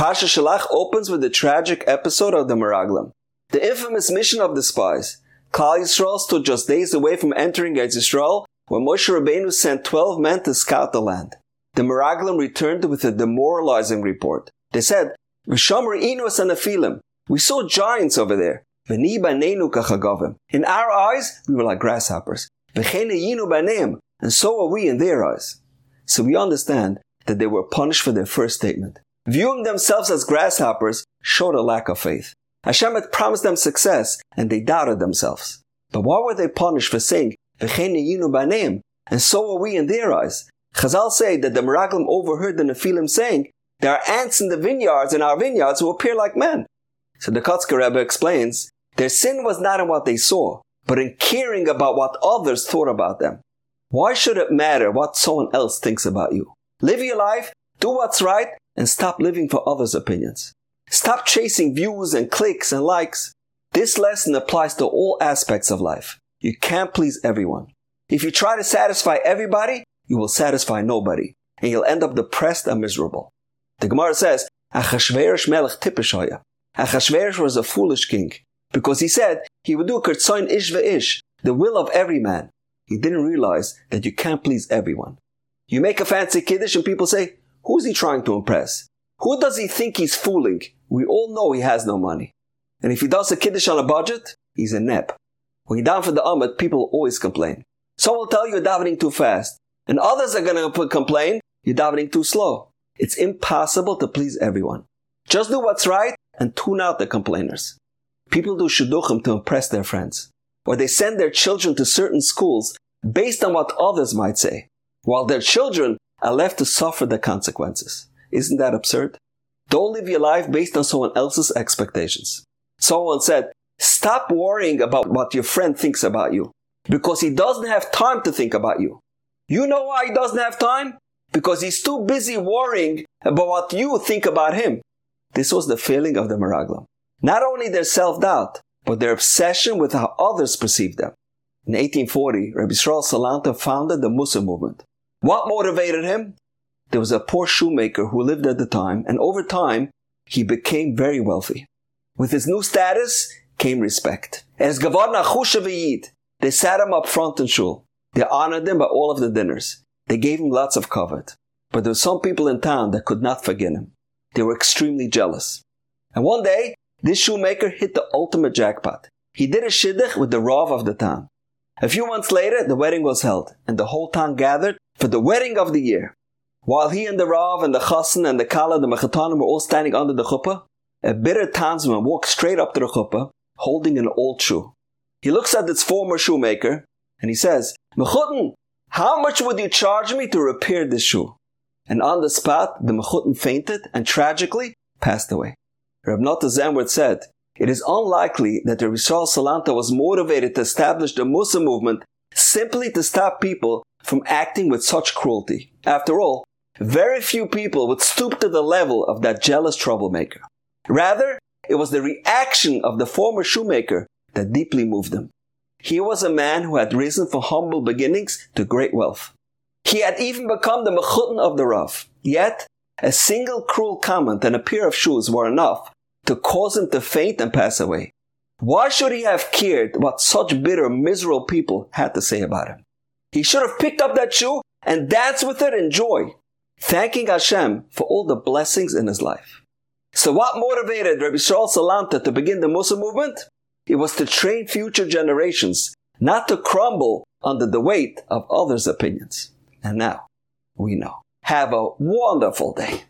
Parsha Shalach opens with the tragic episode of the Meraglim, the infamous mission of the spies. Klal Yisrael stood just days away from entering Eretz Yisrael when Moshe Rabbeinu sent 12 men to scout the land. The Meraglim returned with a demoralizing report. They said, "V'sham re'inu es hanephilim." We saw giants over there. "V'ni baneinu kachagavim." In our eyes, we were like grasshoppers. "V'chein hayinu baneim." And so are we in their eyes. So we understand that they were punished for their first statement. Viewing themselves as grasshoppers showed a lack of faith. Hashem had promised them success, and they doubted themselves. But why were they punished for saying, "V'chein hayinu baneim," and so are we in their eyes? Chazal say that the Meraglim overheard the Nephilim saying, "There are ants in our vineyards who appear like men." So the Kotzker Rebbe explains, their sin was not in what they saw, but in caring about what others thought about them. Why should it matter what someone else thinks about you? Live your life, do what's right, and stop living for others' opinions. Stop chasing views and clicks and likes. This lesson applies to all aspects of life. You can't please everyone. If you try to satisfy everybody, you will satisfy nobody, and you'll end up depressed and miserable. The Gemara says, Achashverosh melech tipish hoya. Achashverosh was a foolish king, because he said he would do kertzoin ish ve'ish, the will of every man. He didn't realize that you can't please everyone. You make a fancy kiddush and people say, "Who's he trying to impress? Who does he think he's fooling?" We all know he has no money. And if he does a kiddush on a budget, he's a nep. When you're down for the Amud, people always complain. Some will tell you you're davening too fast, and others are going to complain you're davening too slow. It's impossible to please everyone. Just do what's right and tune out the complainers. People do shidduchim to impress their friends, or they send their children to certain schools based on what others might say, while their children are left to suffer the consequences. Isn't that absurd? Don't live your life based on someone else's expectations. Someone said, "Stop worrying about what your friend thinks about you, because he doesn't have time to think about you." You know why he doesn't have time? Because he's too busy worrying about what you think about him. This was the failing of the Meraglim. Not only their self-doubt, but their obsession with how others perceive them. In 1840, Rabbi Yisrael Salanter founded the Mussar movement. What motivated him? There was a poor shoemaker who lived at the time, and over time, he became very wealthy. With his new status came respect. As Gavod Nachusha V'Yid, they sat him up front in shul. They honored him by all of the dinners. They gave him lots of kavod. But there were some people in town that could not forgive him. They were extremely jealous. And one day, this shoemaker hit the ultimate jackpot. He did a shidduch with the Rav of the town. A few months later, the wedding was held, and the whole town gathered for the wedding of the year. While he and the Rav and the Chassan and the Kala, the Mechatanim, were all standing under the chuppah, a bitter townsman walked straight up to the chuppah, holding an old shoe. He looks at its former shoemaker, and he says, "Mechutin, how much would you charge me to repair this shoe?" And on the spot, the Mechutin fainted and tragically passed away. Reb Nata Zemwert said, "It is unlikely that Rabbi Yisrael Salanter was motivated to establish the Mussar movement simply to stop people from acting with such cruelty. After all, very few people would stoop to the level of that jealous troublemaker. Rather, it was the reaction of the former shoemaker that deeply moved him. He was a man who had risen from humble beginnings to great wealth. He had even become the Mechutin of the Rav. Yet, a single cruel comment and a pair of shoes were enough to cause him to faint and pass away. Why should he have cared what such bitter, miserable people had to say about him? He should have picked up that shoe and danced with it in joy, thanking Hashem for all the blessings in his life. So what motivated Rabbi Yisrael Salanter to begin the Mussar movement? It was to train future generations not to crumble under the weight of others' opinions. And now, we know. Have a wonderful day.